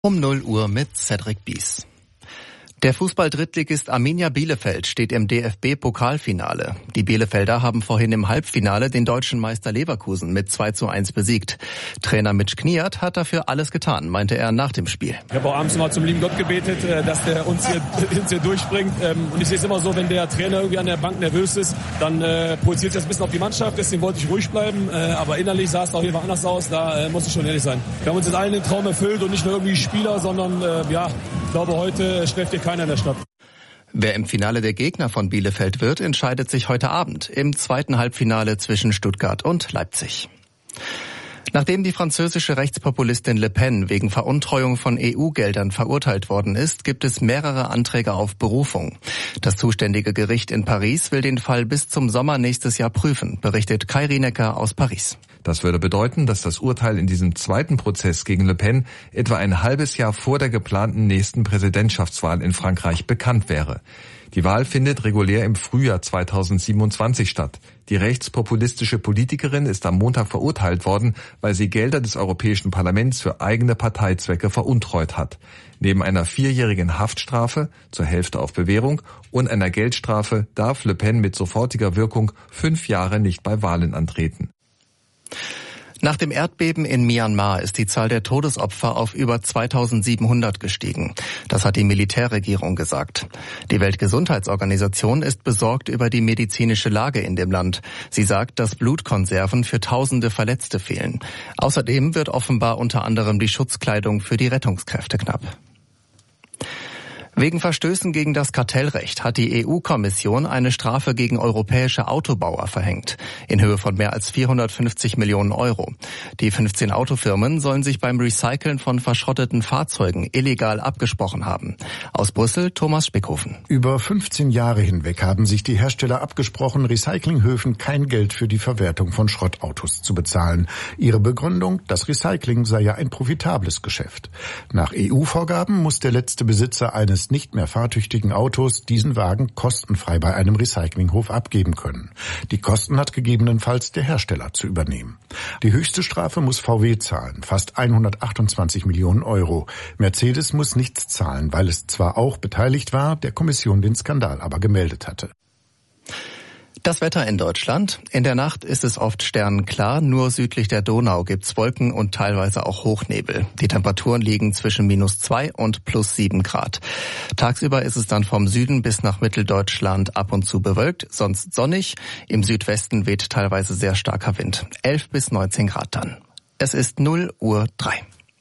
Um 0 Uhr mit Cedric Bies. Der Fußball-Drittligist Arminia Bielefeld steht im DFB-Pokalfinale. Die Bielefelder haben vorhin im Halbfinale den deutschen Meister Leverkusen mit 2:1 besiegt. Trainer Mitch Kniat hat dafür alles getan, meinte er nach dem Spiel. Ich habe auch abends mal zum lieben Gott gebetet, dass der uns hier durchbringt. Und ich sehe es immer so, wenn der Trainer irgendwie an der Bank nervös ist, dann projiziert es ein bisschen auf die Mannschaft. Deswegen wollte ich ruhig bleiben. Aber innerlich sah es auch hier anders aus. Da muss ich schon ehrlich sein. Wir haben uns jetzt allen den Traum erfüllt und nicht nur irgendwie Spieler, sondern ich glaube, heute schläft hier keiner in der Stadt. Wer im Finale der Gegner von Bielefeld wird, entscheidet sich heute Abend im zweiten Halbfinale zwischen Stuttgart und Leipzig. Nachdem die französische Rechtspopulistin Le Pen wegen Veruntreuung von EU-Geldern verurteilt worden ist, gibt es mehrere Anträge auf Berufung. Das zuständige Gericht in Paris will den Fall bis zum Sommer nächstes Jahr prüfen, berichtet Kai Rienecker aus Paris. Das würde bedeuten, dass das Urteil in diesem zweiten Prozess gegen Le Pen etwa ein halbes Jahr vor der geplanten nächsten Präsidentschaftswahl in Frankreich bekannt wäre. Die Wahl findet regulär im Frühjahr 2027 statt. Die rechtspopulistische Politikerin ist am Montag verurteilt worden, weil sie Gelder des Europäischen Parlaments für eigene Parteizwecke veruntreut hat. Neben einer 4-jährigen Haftstrafe, zur Hälfte auf Bewährung, und einer Geldstrafe darf Le Pen mit sofortiger Wirkung 5 Jahre nicht bei Wahlen antreten. Nach dem Erdbeben in Myanmar ist die Zahl der Todesopfer auf über 2700 gestiegen. Das hat die Militärregierung gesagt. Die Weltgesundheitsorganisation ist besorgt über die medizinische Lage in dem Land. Sie sagt, dass Blutkonserven für tausende Verletzte fehlen. Außerdem wird offenbar unter anderem die Schutzkleidung für die Rettungskräfte knapp. Wegen Verstößen gegen das Kartellrecht hat die EU-Kommission eine Strafe gegen europäische Autobauer verhängt, in Höhe von mehr als 450 Millionen Euro. Die 15 Autofirmen sollen sich beim Recyceln von verschrotteten Fahrzeugen illegal abgesprochen haben. Aus Brüssel, Thomas Spickhofen. Über 15 Jahre hinweg haben sich die Hersteller abgesprochen, Recyclinghöfen kein Geld für die Verwertung von Schrottautos zu bezahlen. Ihre Begründung, das Recycling sei ja ein profitables Geschäft. Nach EU-Vorgaben muss der letzte Besitzer eines nicht mehr fahrtüchtigen Autos diesen Wagen kostenfrei bei einem Recyclinghof abgeben können. Die Kosten hat gegebenenfalls der Hersteller zu übernehmen. Die höchste Strafe muss VW zahlen, fast 128 Millionen Euro. Mercedes muss nichts zahlen, weil es zwar auch beteiligt war, der Kommission den Skandal aber gemeldet hatte. Das Wetter in Deutschland. In der Nacht ist es oft sternenklar, nur südlich der Donau gibt's Wolken und teilweise auch Hochnebel. Die Temperaturen liegen zwischen -2 und +7 Grad. Tagsüber ist es dann vom Süden bis nach Mitteldeutschland ab und zu bewölkt, sonst sonnig. Im Südwesten weht teilweise sehr starker Wind. 11 bis 19 Grad dann. Es ist 0:03.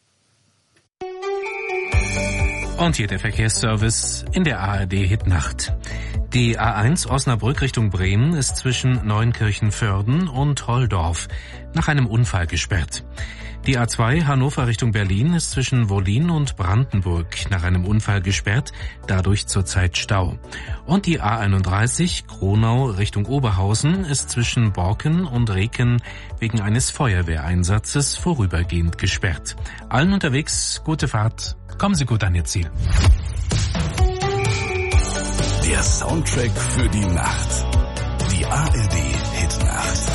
Und hier der Verkehrsservice in der ARD-Hitnacht. Die A1 Osnabrück Richtung Bremen ist zwischen Neunkirchen-Vörden und Holdorf nach einem Unfall gesperrt. Die A2 Hannover Richtung Berlin ist zwischen Wollin und Brandenburg nach einem Unfall gesperrt, dadurch zurzeit Stau. Und die A31 Kronau Richtung Oberhausen ist zwischen Borken und Reken wegen eines Feuerwehreinsatzes vorübergehend gesperrt. Allen unterwegs gute Fahrt. Kommen Sie gut an Ihr Ziel. Der Soundtrack für die Nacht. Die ARD-Hitnacht.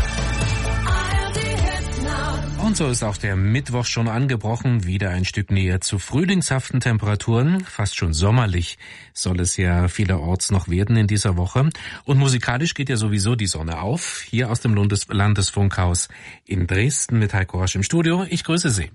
Und so ist auch der Mittwoch schon angebrochen, wieder ein Stück näher zu frühlingshaften Temperaturen. Fast schon sommerlich soll es ja vielerorts noch werden in dieser Woche. Und musikalisch geht ja sowieso die Sonne auf. Hier aus dem Landesfunkhaus in Dresden mit Heiko Rosch im Studio. Ich grüße Sie.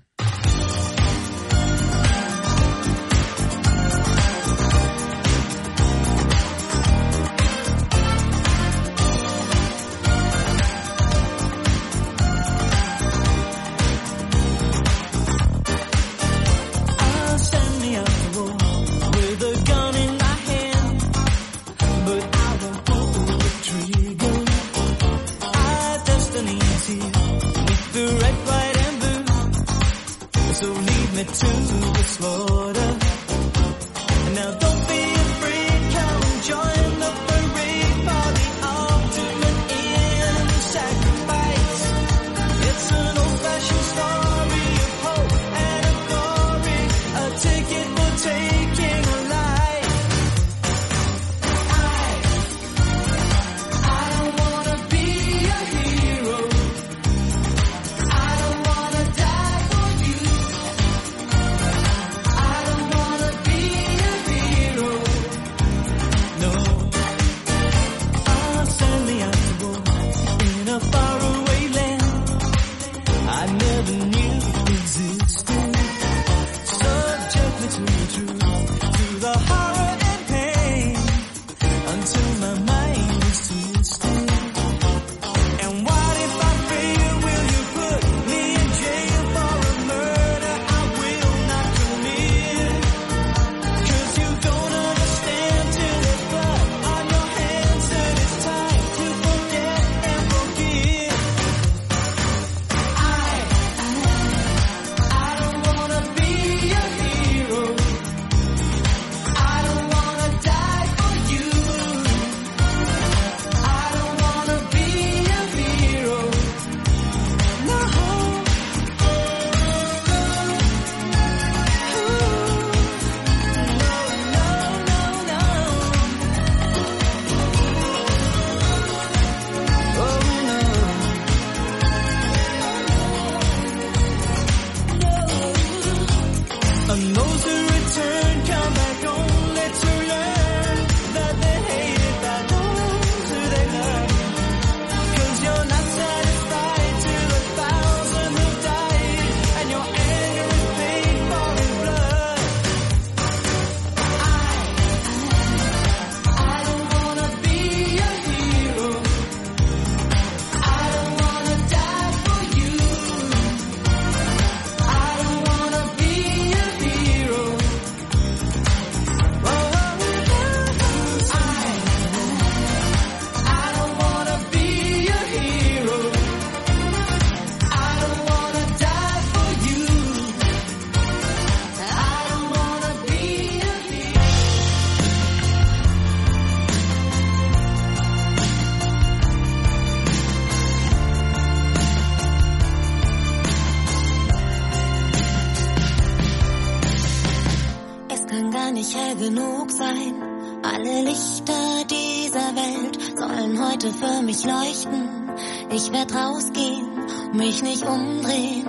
genug sein. Alle Lichter dieser Welt sollen heute für mich leuchten. Ich werd rausgehen, mich nicht umdrehen.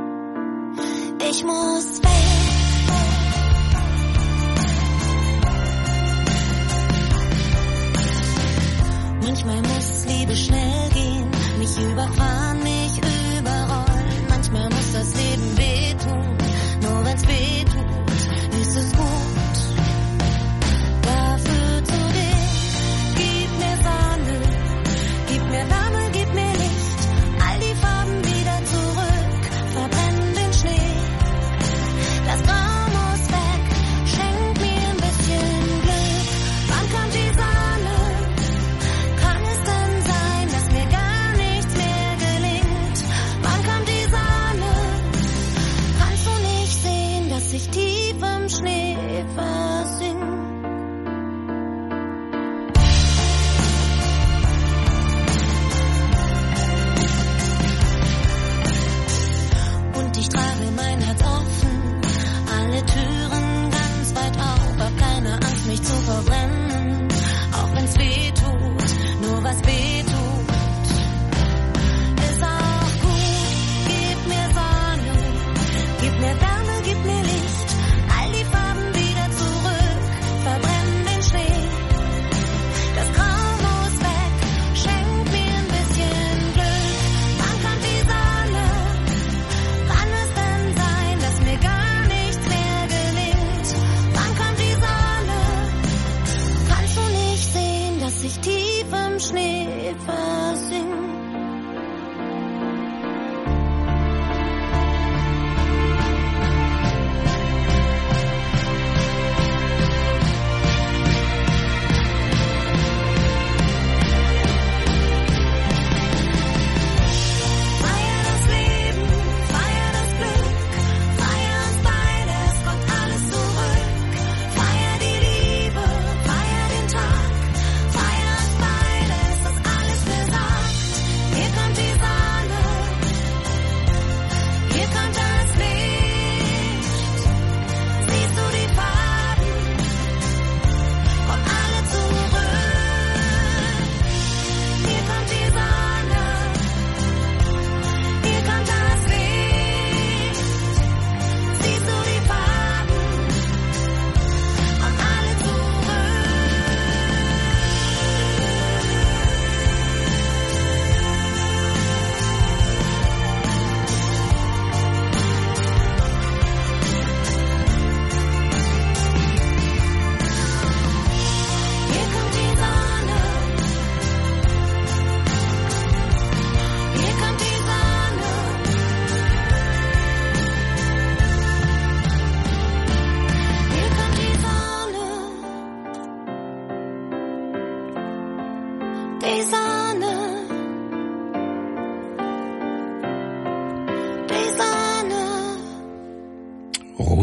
Ich muss weg. Manchmal muss Liebe schnell gehen, mich überfahren, mich überrollen. Manchmal muss das Leben wehtun, nur wenn's wehtut, ist es gut. Dafür zu dir, gib mir Sonne, gib mir Wärme, gib mir Licht, all die Farben wieder zurück, verbrenn den Schnee. Das Grau muss weg, schenk mir ein bisschen Glück. Wann kommt die Sonne? Kann es denn sein, dass mir gar nichts mehr gelingt? Wann kommt die Sonne? Kannst du nicht sehen, dass ich tief im Schnee versink? Und ich trage mein Herz offen, alle Türen ganz weit auf, hab keine Angst, mich zu verbrennen, auch wenn's weh tut, nur was weh tut, ist auch gut. Gib mir Sonne, gib mir Wärme, gib mir Licht, all die Farben wieder zurück, verbrenn den Schnee. Das Grau muss weg, schenk mir ein bisschen Glück. Wann kommt die Sonne? Kann es denn sein, dass mir gar nichts mehr gelingt?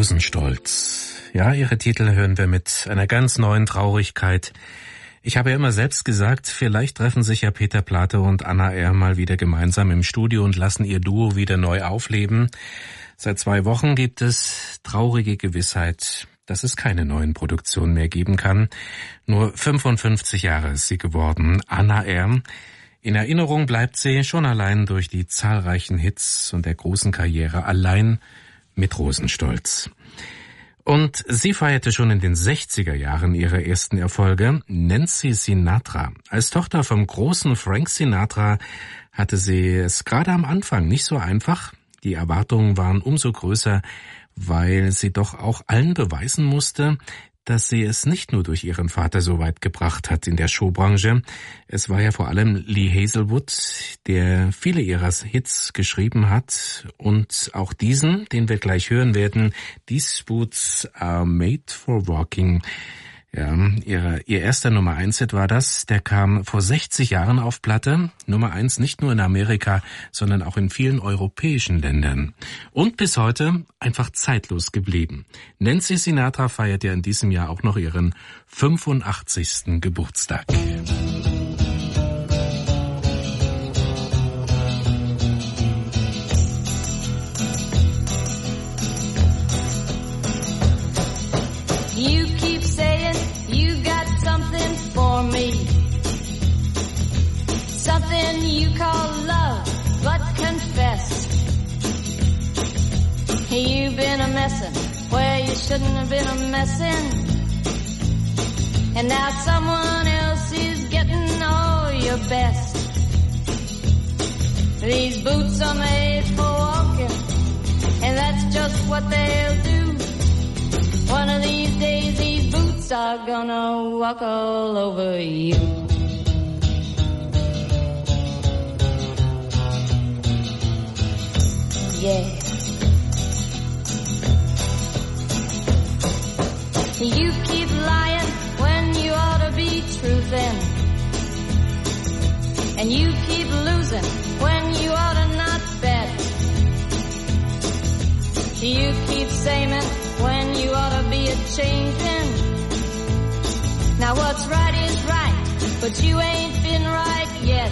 Rosenstolz. Ja, ihre Titel hören wir mit einer ganz neuen Traurigkeit. Ich habe ja immer selbst gesagt, vielleicht treffen sich ja Peter Plate und Anna R. mal wieder gemeinsam im Studio und lassen ihr Duo wieder neu aufleben. Seit 2 Wochen gibt es traurige Gewissheit, dass es keine neuen Produktionen mehr geben kann. Nur 55 Jahre ist sie geworden, Anna R. In Erinnerung bleibt sie schon allein durch die zahlreichen Hits und der großen Karriere allein mit Rosenstolz. Und sie feierte schon in den 60er Jahren ihre ersten Erfolge. Nancy Sinatra. Als Tochter vom großen Frank Sinatra hatte sie es gerade am Anfang nicht so einfach. Die Erwartungen waren umso größer, weil sie doch auch allen beweisen musste, dass sie es nicht nur durch ihren Vater so weit gebracht hat in der Showbranche. Es war ja vor allem Lee Hazelwood, der viele ihrer Hits geschrieben hat. Und auch diesen, den wir gleich hören werden, These Boots Are Made for Walking. Ja, ihr erster Nummer 1-Hit war das. Der kam vor 60 Jahren auf Platte. Nummer 1 nicht nur in Amerika, sondern auch in vielen europäischen Ländern. Und bis heute einfach zeitlos geblieben. Nancy Sinatra feiert ja in diesem Jahr auch noch ihren 85. Geburtstag. Something you call love, but confess you've been a messin' where you shouldn't have been a messin', and now someone else is getting all your best. These boots are made for walking, and that's just what they'll do. One of these days these boots are gonna walk all over you. Yeah. You keep lying when you ought to be truthin', and you keep losing when you ought to not bet. You keep saying when you ought to be a-changin'. Now what's right is right, but you ain't been right yet.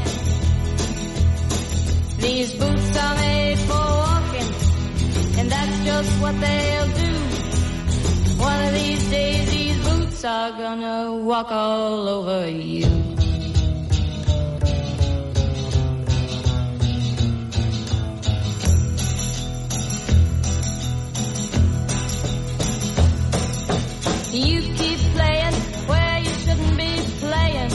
These boots are made for walking, and that's just what they'll do. One of these days these boots are gonna walk all over you. You keep playing where you shouldn't be playing,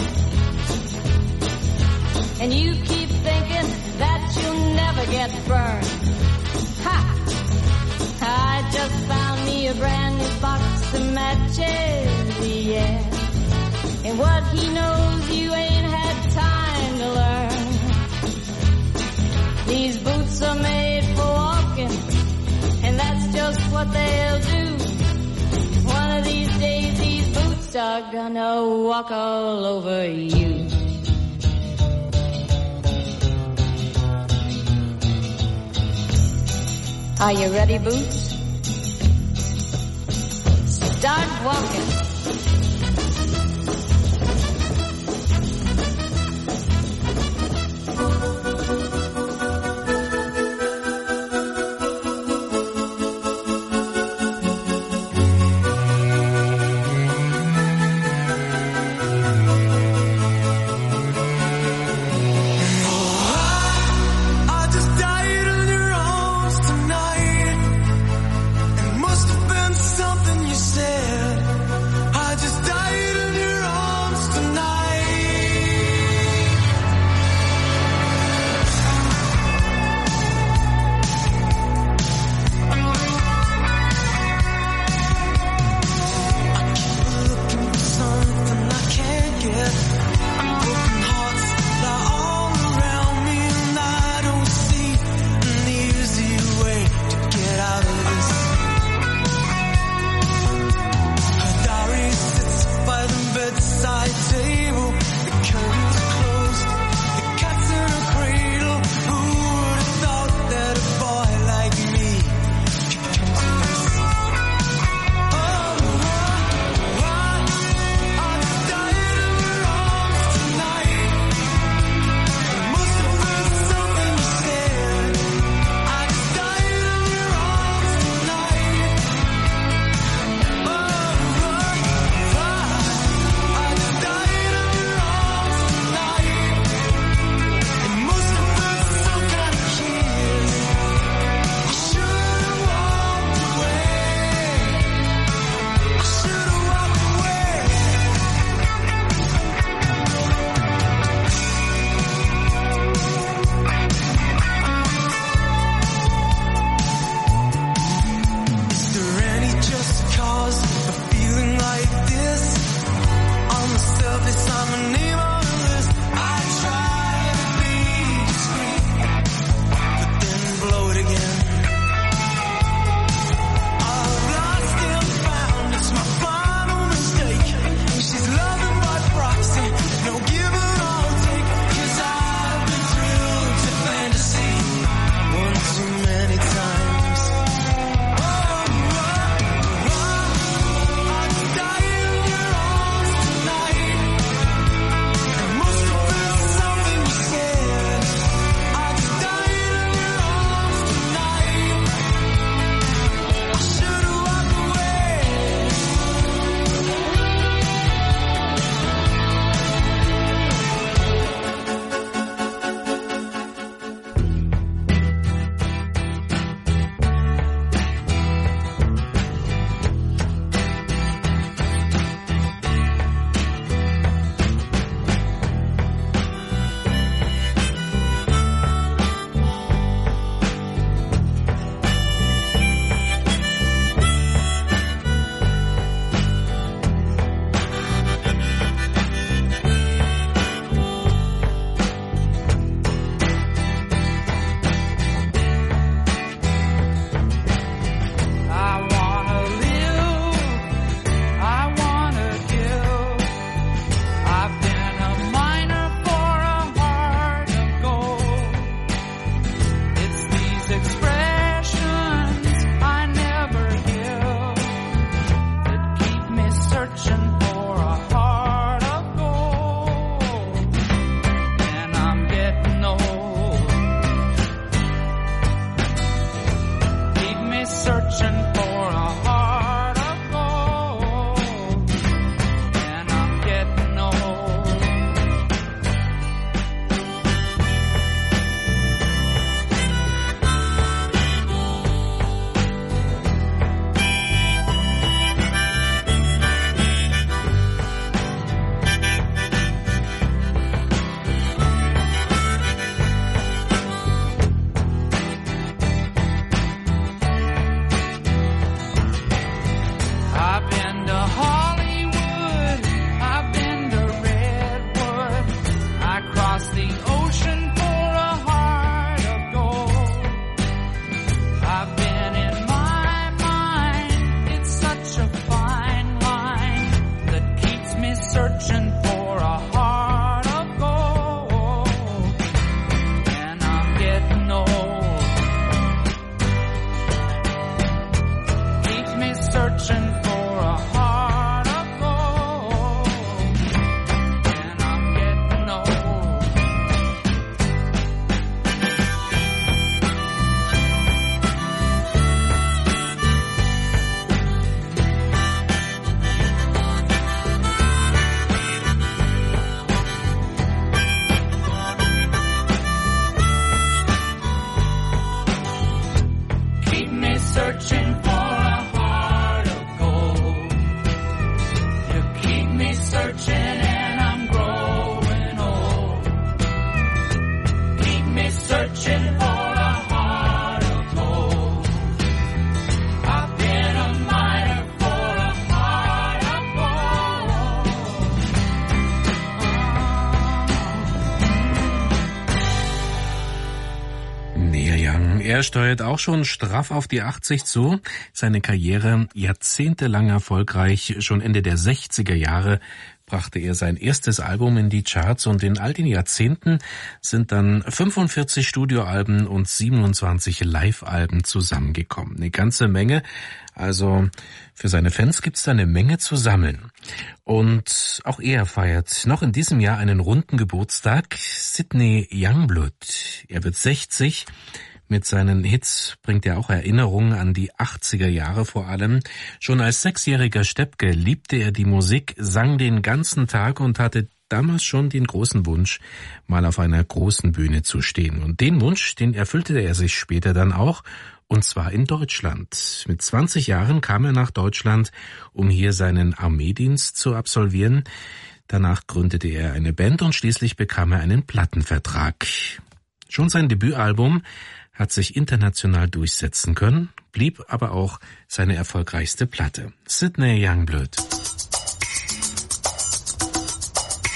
and you keep thinking that you'll never get burned. Ha! I just found me a brand new box of matches, yeah. And what he knows you ain't had time to learn. These boots are made for walking, and that's just what they'll do. One of these days these boots are gonna walk all over you. Are you ready, Boots? Start walking. Something you said Er steuert auch schon straff auf die 80 zu. Seine Karriere jahrzehntelang erfolgreich. Schon Ende der 60er Jahre brachte er sein erstes Album in die Charts und in all den Jahrzehnten sind dann 45 Studioalben und 27 Live-Alben zusammengekommen. Eine ganze Menge. Also für seine Fans gibt's da eine Menge zu sammeln. Und auch er feiert noch in diesem Jahr einen runden Geburtstag. Sidney Youngblood. Er wird 60. Mit seinen Hits bringt er auch Erinnerungen an die 80er Jahre vor allem. Schon als 6-jähriger Steppke liebte er die Musik, sang den ganzen Tag und hatte damals schon den großen Wunsch, mal auf einer großen Bühne zu stehen. Und den Wunsch, den erfüllte er sich später dann auch, und zwar in Deutschland. Mit 20 Jahren kam er nach Deutschland, um hier seinen Armeedienst zu absolvieren. Danach gründete er eine Band und schließlich bekam er einen Plattenvertrag. Schon sein Debütalbum hat sich international durchsetzen können, blieb aber auch seine erfolgreichste Platte. Sidney Youngblood.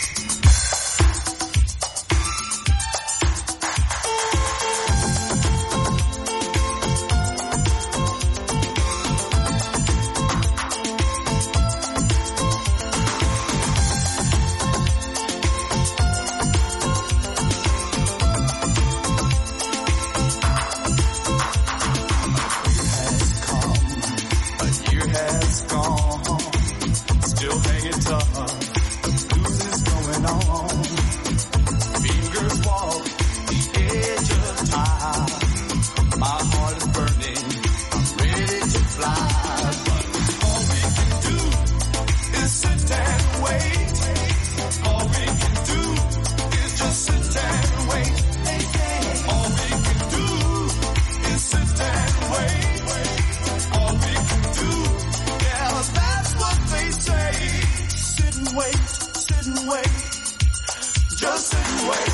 Just sit and wait.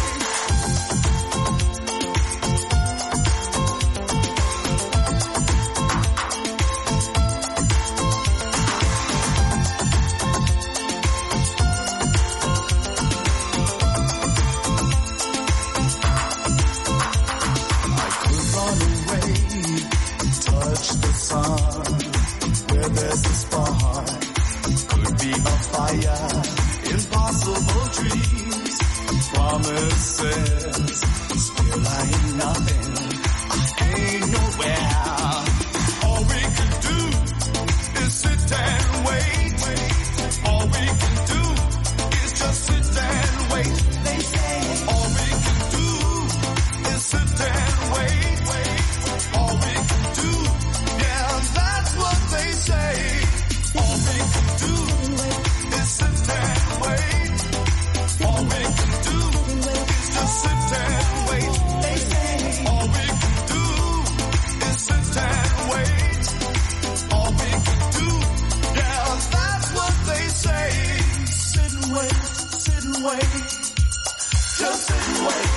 Where there's a spark, could be a fire, impossible dreams, promises, still I ain't nothing, I ain't nowhere. All we can do is sit and wait. All we can do is just sit and wait. They say all we can do is sit and wait. All we can do, yeah, that's what they say. All we can do is sit and wait. All we can do is just sit and wait. They say all we can do is sit and wait. All we can do, yeah, that's what they say. Sit and wait, just sit and wait.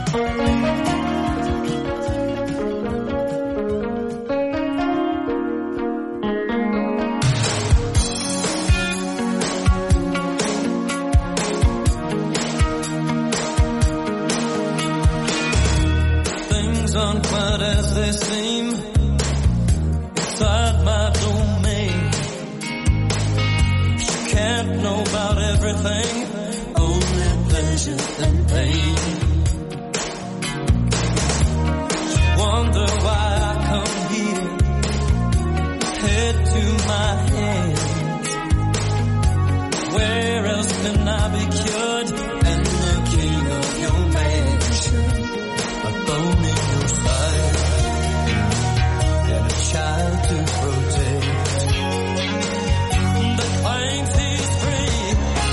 Aren't quite as they seem inside my domain. She can't know about everything, only pleasure and pain. She wonder why I come here, head to my hands. Where else can I be cured and the king of your mansion? A bone in your side and a child to protect that claims he's free.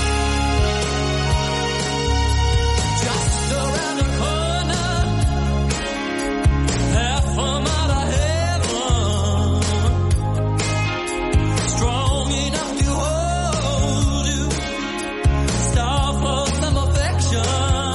Just around the corner, half a mile of heaven, strong enough to hold you, star for some affection.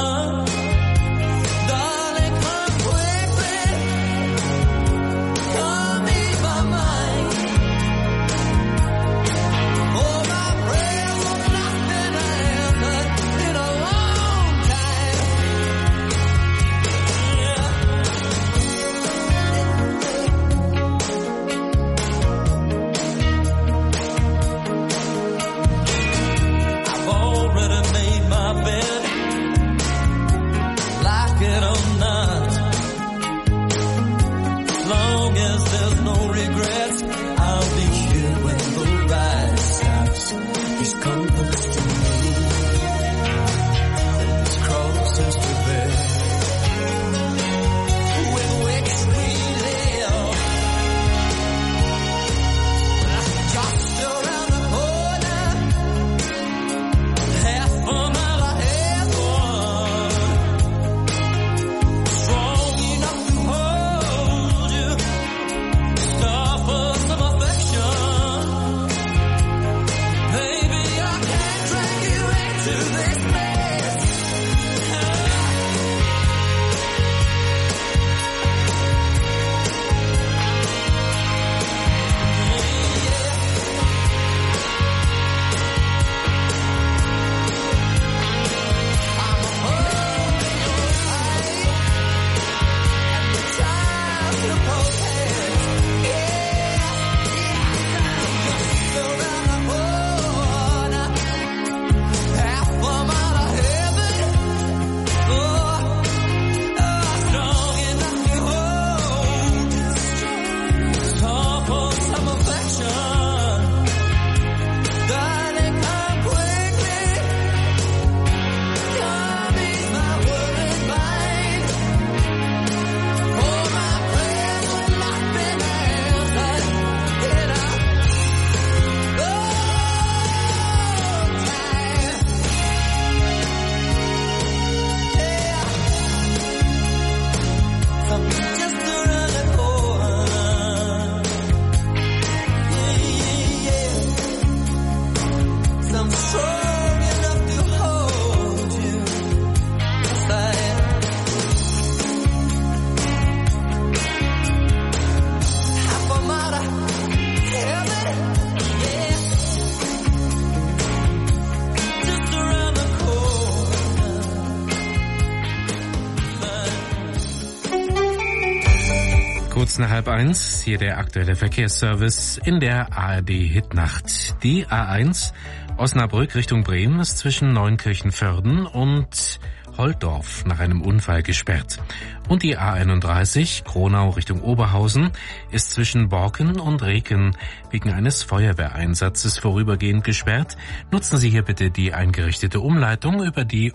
Kurz nach 12:30, hier der aktuelle Verkehrsservice in der ARD-Hitnacht. Die A1 Osnabrück Richtung Bremen ist zwischen Neunkirchen-Vörden und Holldorf nach einem Unfall gesperrt. Und die A31 Kronau Richtung Oberhausen ist zwischen Borken und Reken wegen eines Feuerwehreinsatzes vorübergehend gesperrt. Nutzen Sie hier bitte die eingerichtete Umleitung über die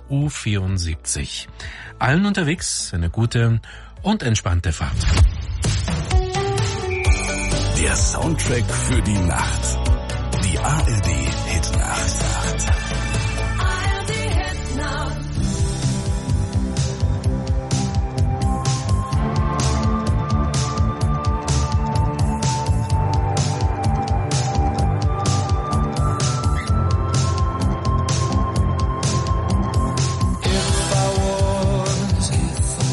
U74. Allen unterwegs eine gute und entspannte Fahrt. Der Soundtrack für die Nacht. Die ARD Hitnacht. ARD Hitnacht. If I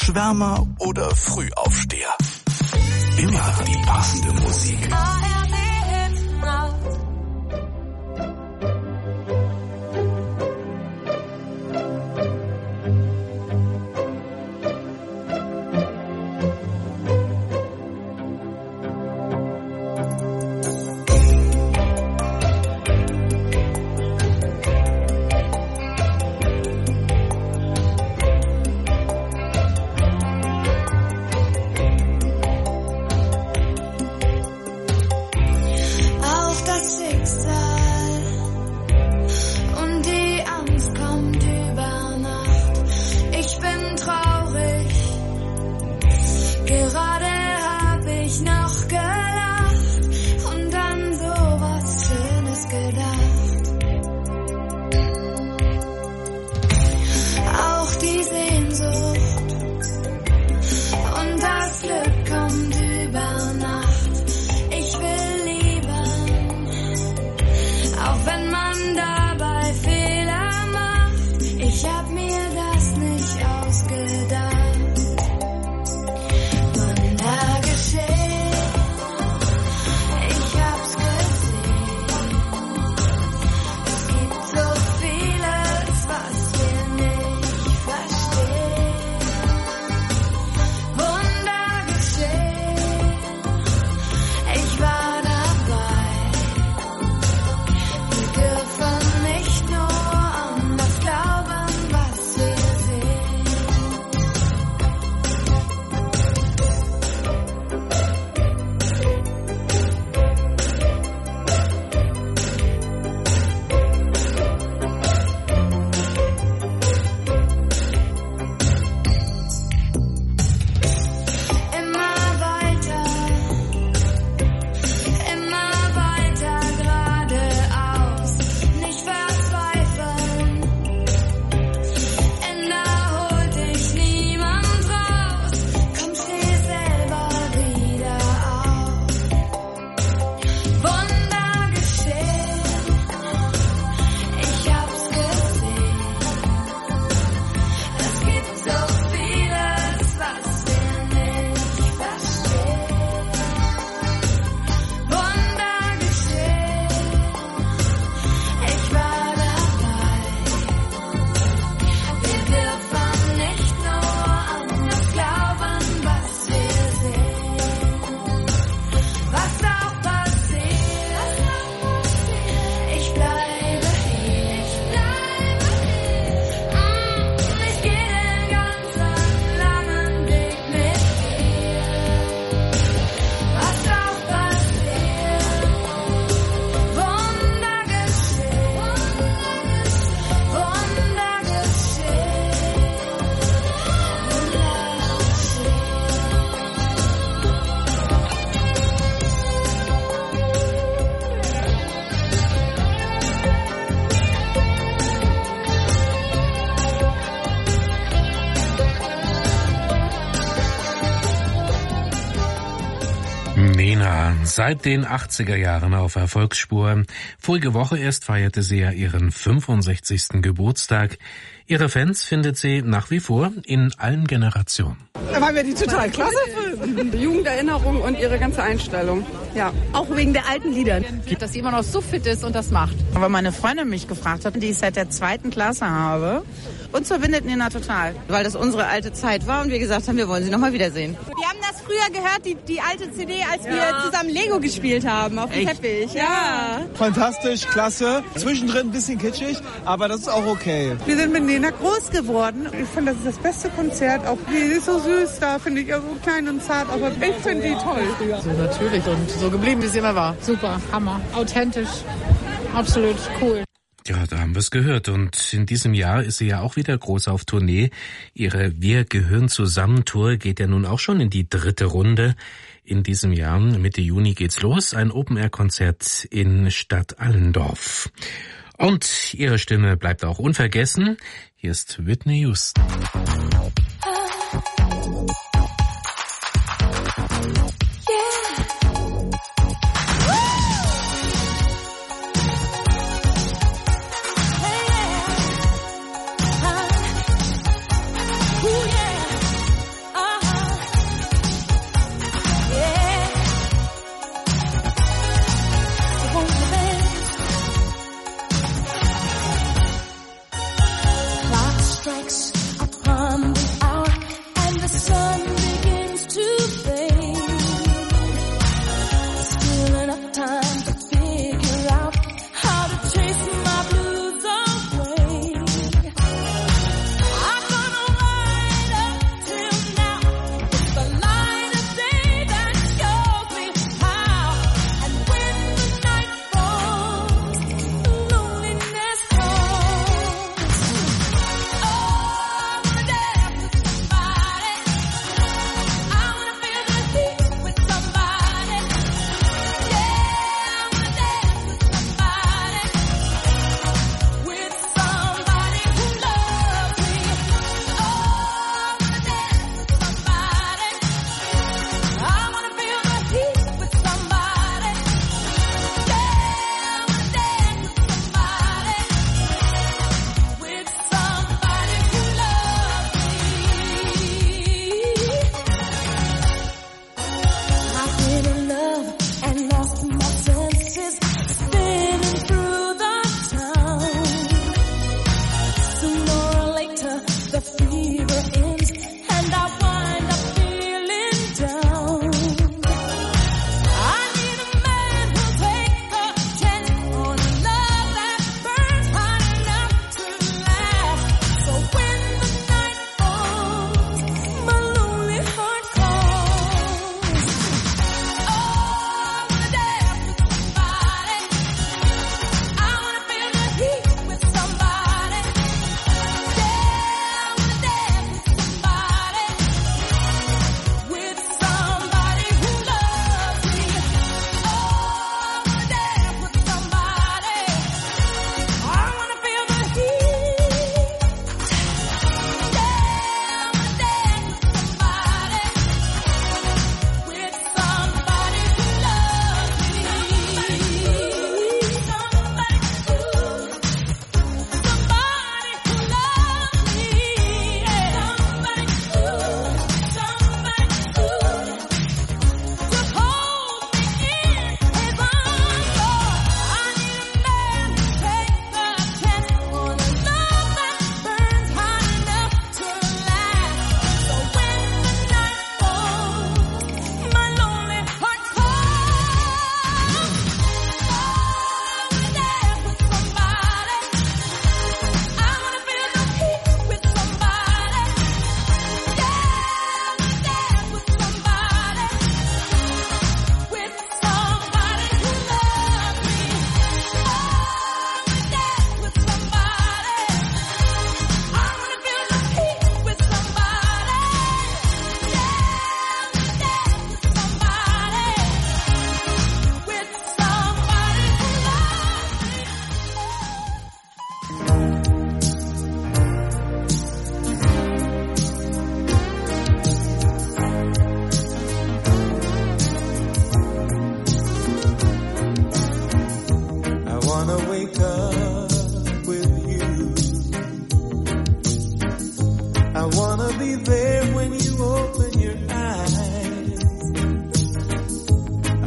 Schwärmer oder Frühaufsteher. Immer die passende Musik. Nena, seit den 80er Jahren auf Erfolgsspur. Vorige Woche erst feierte sie ja ihren 65. Geburtstag. Ihre Fans findet sie nach wie vor in allen Generationen. Da waren wir die total klasse. Die Jugenderinnerung und ihre ganze Einstellung. Ja, auch wegen der alten Lieder. Dass sie immer noch so fit ist und das macht. Aber meine Freundin mich gefragt hat, die ich seit der 2. Klasse habe. Uns verbindet Nena total. Weil das unsere alte Zeit war und wir gesagt haben, wir wollen sie noch mal wiedersehen. Wir haben das früher gehört, die alte CD, als wir zusammen Lego gespielt haben auf dem Teppich. Ja. Fantastisch, klasse. Zwischendrin ein bisschen kitschig, aber das ist auch okay. Wir sind mit Nena groß geworden. Ich finde, das ist das beste Konzert. Auch die ist so süß da, finde ich, so klein und zart. Aber ich finde die toll. So natürlich und so geblieben, wie sie immer war. Super, Hammer, authentisch, absolut cool. Ja, da haben wir es gehört. Und in diesem Jahr ist sie ja auch wieder groß auf Tournee. Ihre Wir gehören zusammen Tour geht ja nun auch schon in die 3. Runde. In diesem Jahr, Mitte Juni geht's los. Ein Open-Air-Konzert in Stadt Allendorf. Und ihre Stimme bleibt auch unvergessen. Hier ist Whitney Houston.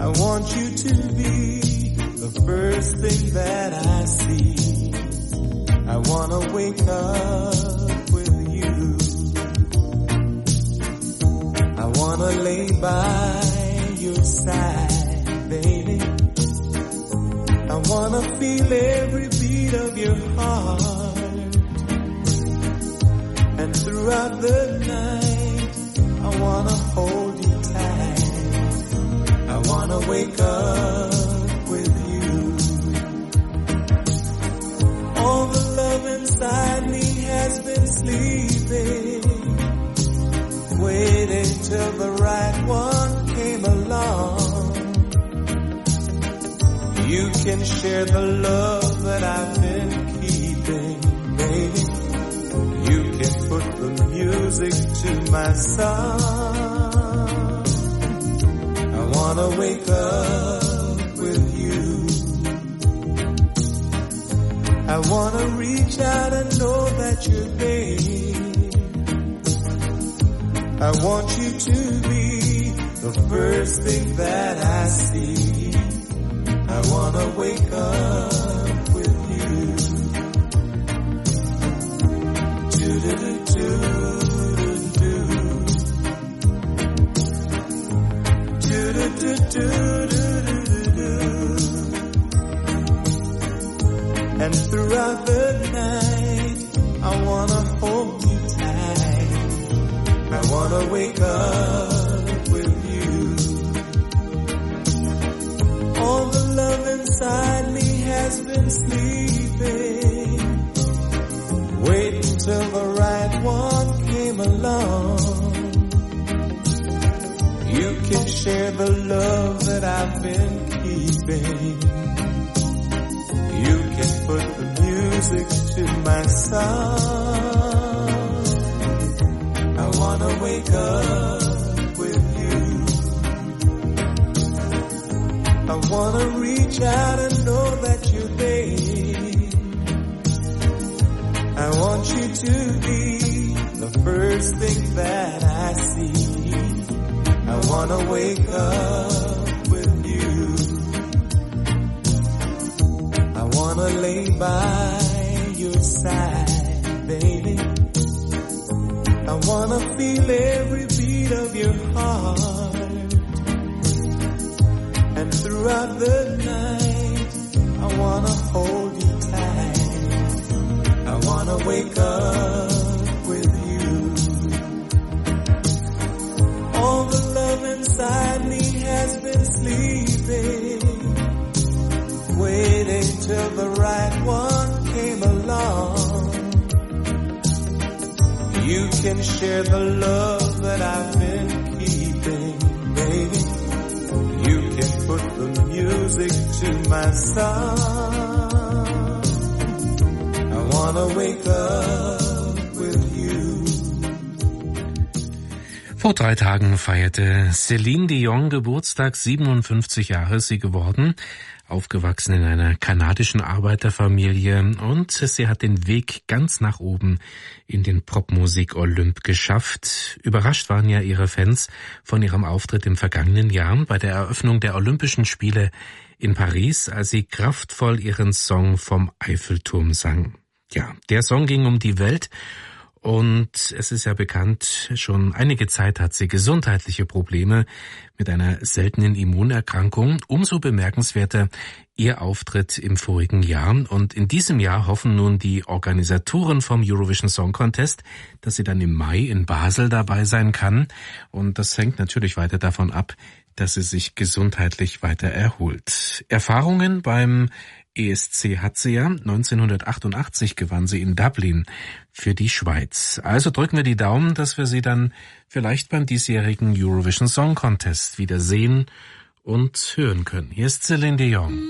I want you to be the first thing that I see. I wanna wake up with you. I wanna lay by your side, baby. I wanna feel every beat of your heart. And throughout the night, I wanna hold you tight. I wanna wake up with you. All the love inside me has been sleeping, waiting till the right one came along. You can share the love that I've been keeping, baby. You can put the music to my song. I wanna wake up with you. I wanna reach out and know that you're there. I want you to be the first thing that I see. I wanna wake up with you. Do-do-do-do-do-do. Do-do-do-do-do-do-do. And throughout the night, I wanna hold you tight. I wanna wake up with you. All the love inside me has been sleeping, waiting till the right one came along. You can share the love that I've been keeping. You can put the music to my song. I wanna wake up with you. I wanna reach out and know that you're there. I want you to be the first thing that I see. I wanna wake up with you. I wanna lay by your side, baby. I wanna feel every beat of your heart. And throughout the night, I wanna hold you tight. I wanna wake up with you. All the love inside me has been sleeping, waiting till the right one came along. You can share the love that I've been keeping, baby. You can put the music to my song. I wanna wake up with you. Vor 3 Tagen feierte Celine Dion Geburtstag, 57 Jahre ist sie geworden. Aufgewachsen in einer kanadischen Arbeiterfamilie, und sie hat den Weg ganz nach oben in den Popmusik-Olymp geschafft. Überrascht waren ja ihre Fans von ihrem Auftritt im vergangenen Jahr bei der Eröffnung der Olympischen Spiele in Paris, als sie kraftvoll ihren Song vom Eiffelturm sang. Ja, der Song ging um die Welt. Und es ist ja bekannt, schon einige Zeit hat sie gesundheitliche Probleme mit einer seltenen Immunerkrankung. Umso bemerkenswerter ihr Auftritt im vorigen Jahr. Und in diesem Jahr hoffen nun die Organisatoren vom Eurovision Song Contest, dass sie dann im Mai in Basel dabei sein kann. Und das hängt natürlich weiter davon ab, dass sie sich gesundheitlich weiter erholt. Erfahrungen beim ESC hat sie ja. 1988 gewann sie in Dublin für die Schweiz. Also drücken wir die Daumen, dass wir sie dann vielleicht beim diesjährigen Eurovision Song Contest wieder sehen und hören können. Hier ist Celine Dion.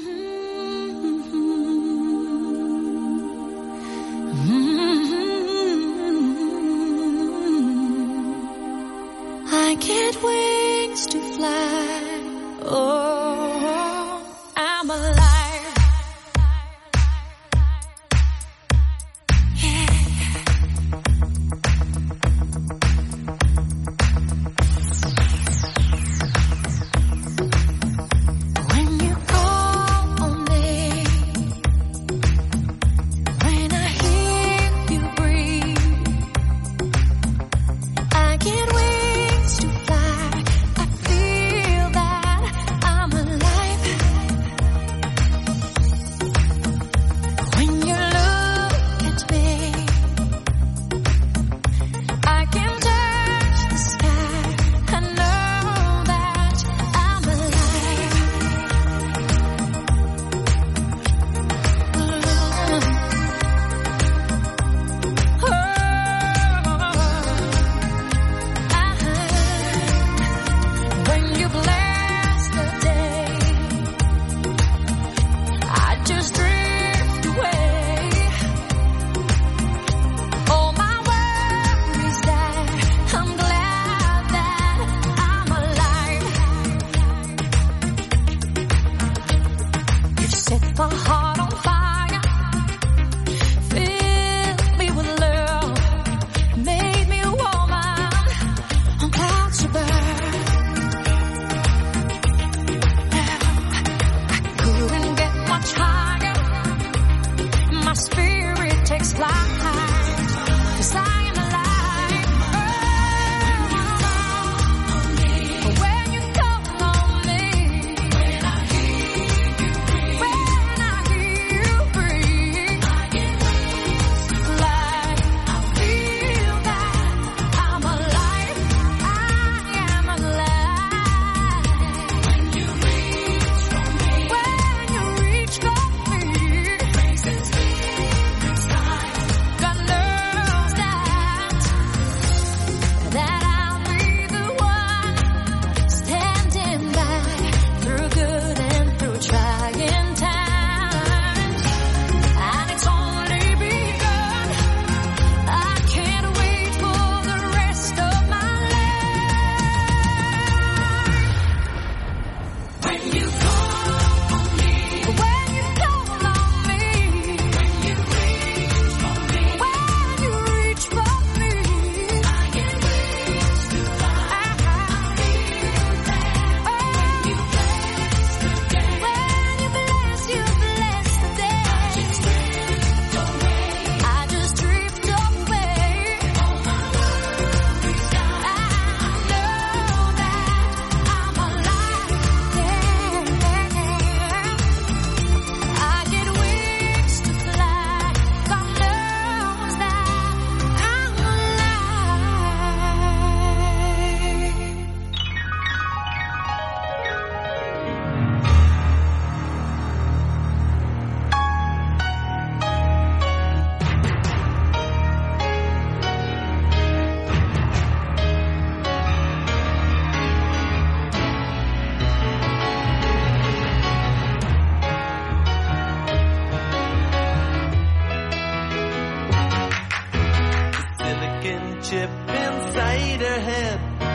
I get wings to fly. Oh, I'm alive.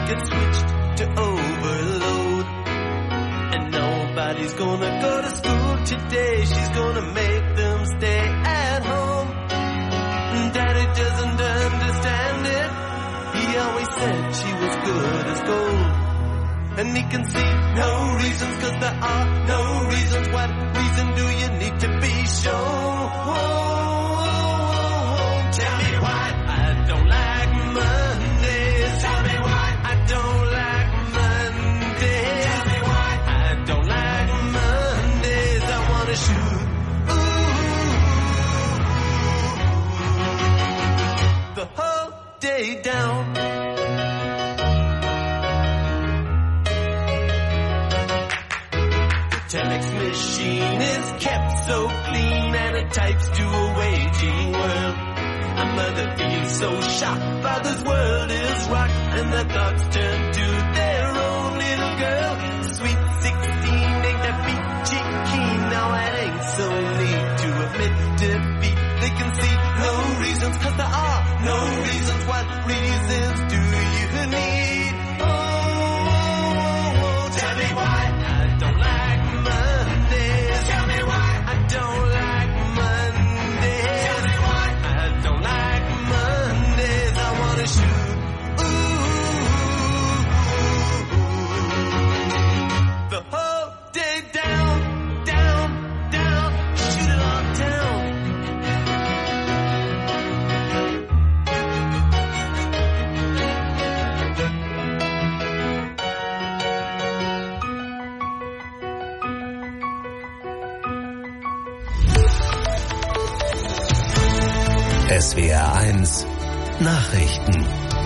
get switched to overload. And nobody's gonna go to school today. She's gonna make them stay at home. Daddy doesn't understand it. He always said she was good as gold. And he can see no reasons, 'cause there are no reasons. What reason do you need to be shown? Tell me why I don't like Mondays. Tell me why I don't like Mondays. Tell me why I don't like Mondays. I wanna shoot the whole day down. Telex machine is kept so clean and it types to a waging world. A mother feels so shocked, father's world is rocked, and the thoughts turn to their own little girl. Sweet 16 ain't that peachy keen, now it ain't so neat to admit defeat. They can see no reasons, 'cause there are no reasons. What reasons do you need? Oh, tell me why I don't like Mondays. Tell me why I don't like Mondays. Tell me why I don't like Mondays. I wanna shoot the whole day down, down, down. Shoot it all down. SWR 1 Nachrichten.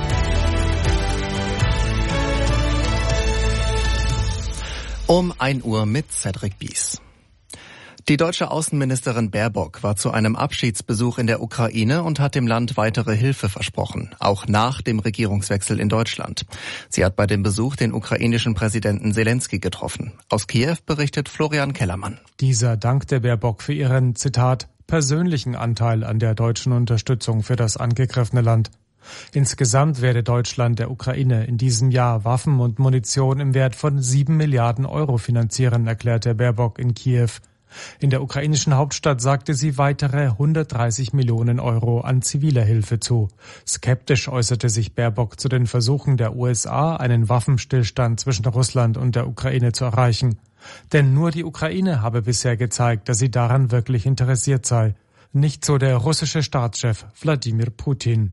Um 1 Uhr mit Cedric Bies. Die deutsche Außenministerin Baerbock war zu einem Abschiedsbesuch in der Ukraine und hat dem Land weitere Hilfe versprochen, auch nach dem Regierungswechsel in Deutschland. Sie hat bei dem Besuch den ukrainischen Präsidenten Selenskyj getroffen. Aus Kiew berichtet Florian Kellermann. Dieser dankte Baerbock für ihren, Zitat, persönlichen Anteil an der deutschen Unterstützung für das angegriffene Land. Insgesamt werde Deutschland der Ukraine in diesem Jahr Waffen und Munition im Wert von 7 Milliarden Euro finanzieren, erklärte Baerbock in Kiew. In der ukrainischen Hauptstadt sagte sie weitere 130 Millionen Euro an ziviler Hilfe zu. Skeptisch äußerte sich Baerbock zu den Versuchen der USA, einen Waffenstillstand zwischen Russland und der Ukraine zu erreichen. Denn nur die Ukraine habe bisher gezeigt, dass sie daran wirklich interessiert sei. Nicht so der russische Staatschef Wladimir Putin.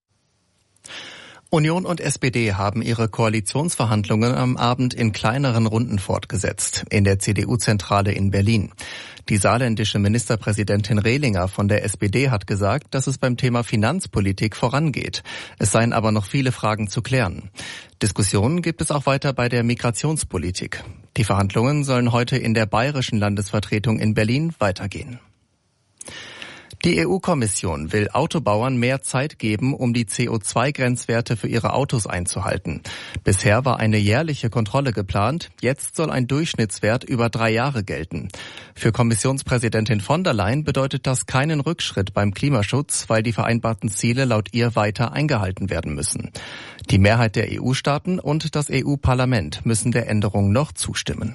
Union und SPD haben ihre Koalitionsverhandlungen am Abend in kleineren Runden fortgesetzt, in der CDU-Zentrale in Berlin. Die saarländische Ministerpräsidentin Rehlinger von der SPD hat gesagt, dass es beim Thema Finanzpolitik vorangeht. Es seien aber noch viele Fragen zu klären. Diskussionen gibt es auch weiter bei der Migrationspolitik. Die Verhandlungen sollen heute in der bayerischen Landesvertretung in Berlin weitergehen. Die EU-Kommission will Autobauern mehr Zeit geben, um die CO2-Grenzwerte für ihre Autos einzuhalten. Bisher war eine jährliche Kontrolle geplant, jetzt soll ein Durchschnittswert über 3 Jahre gelten. Für Kommissionspräsidentin von der Leyen bedeutet das keinen Rückschritt beim Klimaschutz, weil die vereinbarten Ziele laut ihr weiter eingehalten werden müssen. Die Mehrheit der EU-Staaten und das EU-Parlament müssen der Änderung noch zustimmen.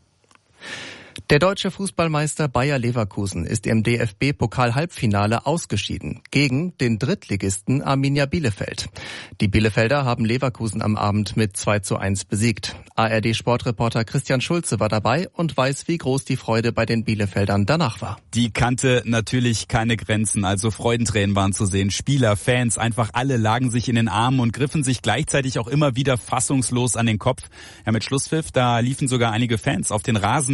Der deutsche Fußballmeister Bayer Leverkusen ist im DFB-Pokal-Halbfinale ausgeschieden gegen den Drittligisten Arminia Bielefeld. Die Bielefelder haben Leverkusen am Abend mit 2:1 besiegt. ARD-Sportreporter Christian Schulze war dabei und weiß, wie groß die Freude bei den Bielefeldern danach war. Die kannte natürlich keine Grenzen, also Freudentränen waren zu sehen. Spieler, Fans, einfach alle lagen sich in den Armen und griffen sich gleichzeitig auch immer wieder fassungslos an den Kopf. Ja, mit Schlusspfiff, da liefen sogar einige Fans auf den Rasen